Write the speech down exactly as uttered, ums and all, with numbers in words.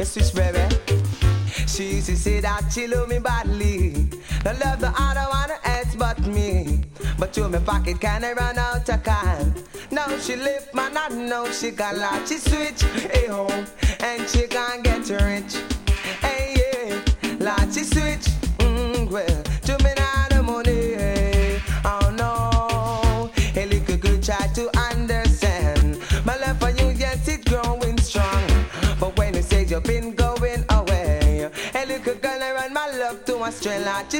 switch, baby. She used to say that she love me badly. Don't love the other one else but me. But to my pocket can I run out of can. Now she lift man, I know she got lot. She switch, hey ho, and she can't get rich. Hey yeah, lot she switch, mm, well, to me now the money. Hey. Oh no, hey little girl try to understand. My love for you, yes it growing strong. But when you say you've been going away, hey little girl I run my love to a straight lot. She